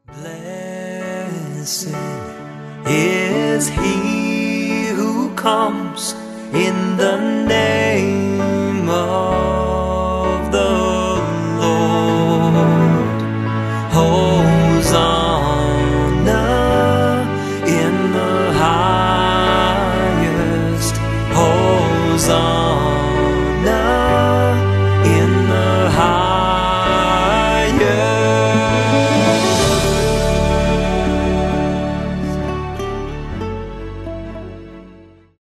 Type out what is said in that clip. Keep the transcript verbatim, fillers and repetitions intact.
Blessed is he who comes in the name